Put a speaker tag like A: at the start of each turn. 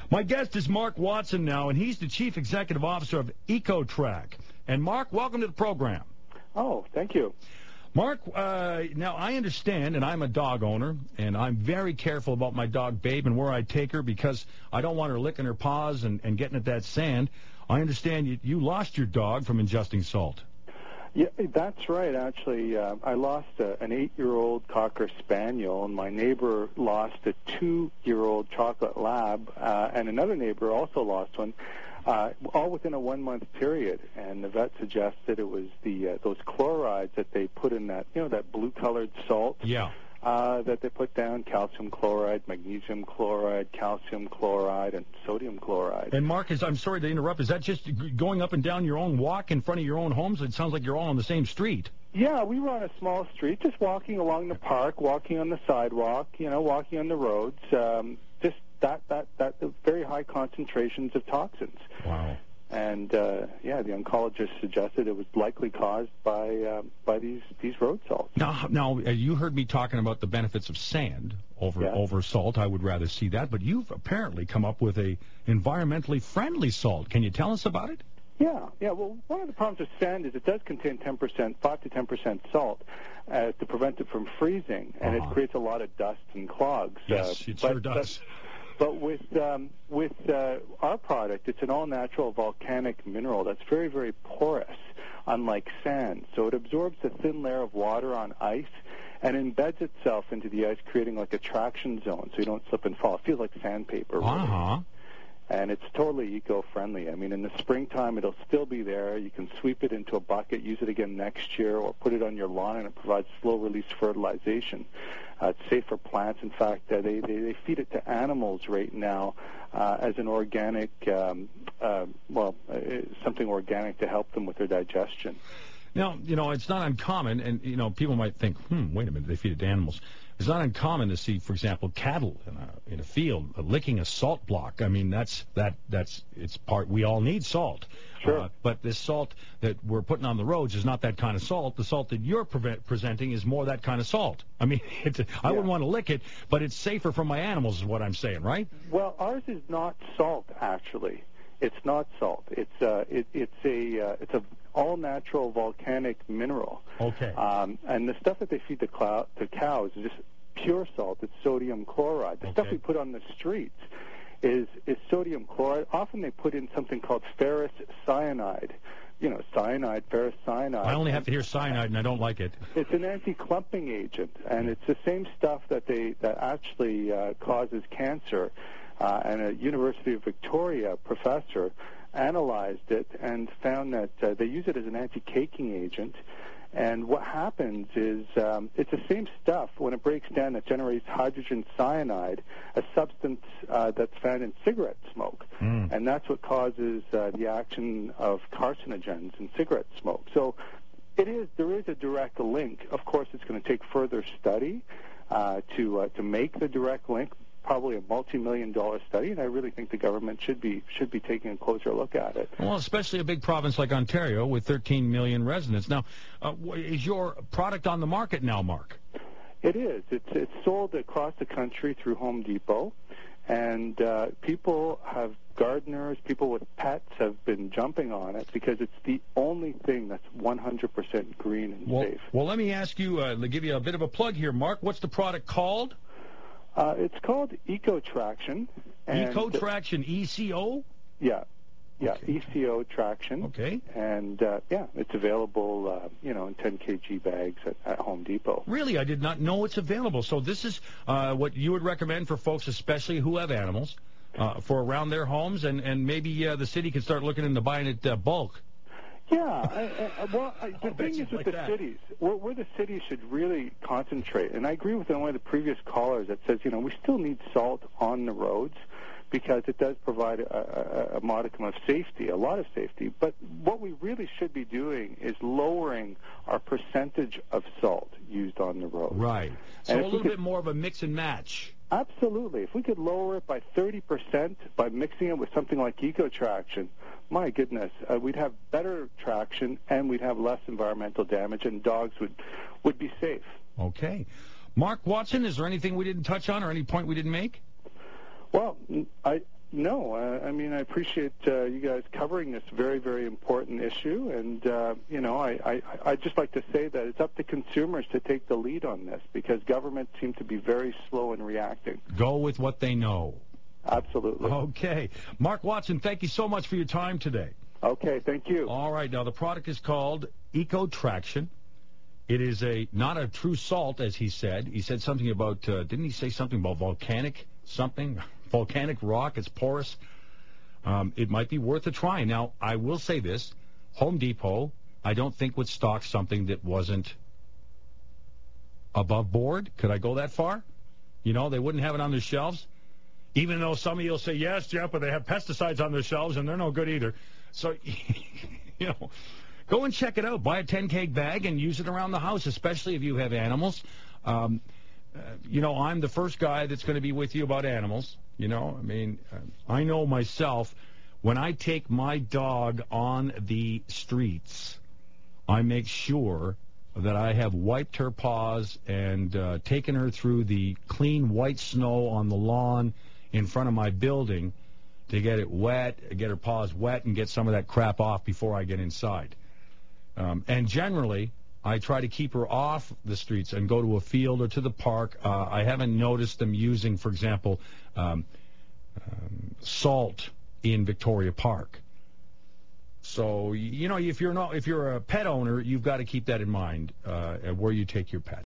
A: My guest is Mark Watson now, and he's the Chief Executive Officer of EcoTrack. And Mark, welcome to the program.
B: Oh, thank you.
A: Mark, now I understand, and I'm a dog owner, and I'm very careful about my dog Babe and where I take her because I don't want her licking her paws and getting at that sand. I understand you lost your dog from ingesting salt.
B: Yeah, that's right, actually. I lost an 8-year-old Cocker Spaniel, and my neighbor lost a 2-year-old Chocolate Lab, and another neighbor also lost one, all within a 1-month period. And the vet suggested it was those chlorides that they put in that, that blue-colored salt.
A: Yeah.
B: That they put down, calcium chloride, magnesium chloride, calcium chloride, and sodium chloride.
A: And Mark, I'm sorry to interrupt, is that just going up and down your own walk in front of your own homes? It sounds like you're all on the same street.
B: Yeah, we were on a small street, just walking along the park, walking on the sidewalk, walking on the roads, just that very high concentrations of toxins.
A: Wow.
B: And the oncologist suggested it was likely caused by these road salts.
A: Now, you heard me talking about the benefits of sand over salt. I would rather see that, but you've apparently come up with a environmentally friendly salt. Can you tell us about it?
B: Yeah. Well, one of the problems with sand is it does contain 5 to 10% salt to prevent it from freezing, and it creates a lot of dust and clogs.
A: Yes, it sure does.
B: But with our product, it's an all-natural volcanic mineral that's very, very porous, unlike sand. So it absorbs a thin layer of water on ice and embeds itself into the ice, creating like a traction zone so you don't slip and fall. It feels like sandpaper. Really. And it's totally eco-friendly. I mean, in the springtime, it'll still be there. You can sweep it into a bucket, use it again next year, or put it on your lawn, and it provides slow-release fertilization. It's safe for plants. In fact, they feed it to animals right now as an organic, something organic to help them with their digestion.
A: Now, it's not uncommon, and, people might think, wait a minute, they feed it to animals. It's not uncommon to see, for example, cattle in a field licking a salt block. I mean, it's part, we all need salt.
B: Sure.
A: But this salt that we're putting on the roads is not that kind of salt. The salt that you're presenting is more that kind of salt. I mean, I wouldn't want to lick it, but it's safer for my animals is what I'm saying, right?
B: Well, ours is not salt, actually. It's not salt. It's a all-natural volcanic mineral.
A: Okay.
B: And the stuff that they feed to cows is just pure salt. It's sodium chloride. The stuff we put on the streets is sodium chloride. Often they put in something called ferrous cyanide. Cyanide, ferrous cyanide.
A: I only have to hear cyanide, and I don't like it.
B: It's an anti-clumping agent, and it's the same stuff that actually causes cancer. And a University of Victoria professor analyzed it and found that they use it as an anti-caking agent. And what happens is it's the same stuff when it breaks down that generates hydrogen cyanide, a substance that's found in cigarette smoke. And that's what causes the action of carcinogens in cigarette smoke. So there is a direct link. Of course, it's going to take further study to make the direct link. Probably a multi-million-dollar study, and I really think the government should be taking a closer look at it.
A: Well, especially a big province like Ontario with 13 million residents. Now, is your product on the market now, Mark?
B: It is. It's sold across the country through Home Depot, and gardeners, people with pets have been jumping on it because it's the only thing that's 100% green and safe.
A: Well, let me ask you, give you a bit of a plug here, Mark. What's the product called?
B: It's called EcoTraction.
A: EcoTraction, ECO?
B: Yeah,
A: okay.
B: ECO Traction.
A: Okay.
B: And, it's available, in 10 kg bags at Home Depot.
A: Really? I did not know it's available. So this is what you would recommend for folks, especially who have animals, for around their homes, and maybe the city could start looking into buying it bulk.
B: Yeah, the thing is with the cities, where the cities should really concentrate, and I agree with one of the previous callers that says, we still need salt on the roads because it does provide a modicum of safety, a lot of safety. But what we really should be doing is lowering our percentage of salt used on the road.
A: Right. So a little bit more of a mix and match.
B: Absolutely. If we could lower it by 30% by mixing it with something like EcoTraction, my goodness, we'd have better traction and we'd have less environmental damage, and dogs would be safe.
A: Okay. Mark Watson, is there anything we didn't touch on or any point we didn't make?
B: Well, no. appreciate you guys covering this very, very important issue. And, you know, I'd just like to say that it's up to consumers to take the lead on this because governments seem to be very slow in reacting.
A: Go with what they know.
B: Absolutely.
A: Okay. Mark Watson, thank you so much for your time today.
B: Okay, thank you.
A: All right. Now, the product is called EcoTraction. It is not a true salt, as he said. He said something about, didn't he say something about volcanic rock? It's porous. It might be worth a try. Now, I will say this. Home Depot, I don't think would stock something that wasn't above board. Could I go that far? You know, they wouldn't have it on their shelves. Even though some of you will say, yes, Jeff, but they have pesticides on their shelves, and they're no good either. So, you know, go and check it out. Buy a 10-kg bag and use it around the house, especially if you have animals. You know, I'm the first guy that's going to be with you about animals. You know, I mean, I know myself, when I take my dog on the streets, I make sure that I have wiped her paws and taken her through the clean white snow on the lawn in front of my building to get it wet, get her paws wet, and get some of that crap off before I get inside. And generally, I try to keep her off the streets and go to a field or to the park. I haven't noticed them using, for example, salt in Victoria Park. So, you know, if you're a pet owner, you've got to keep that in mind where you take your pet.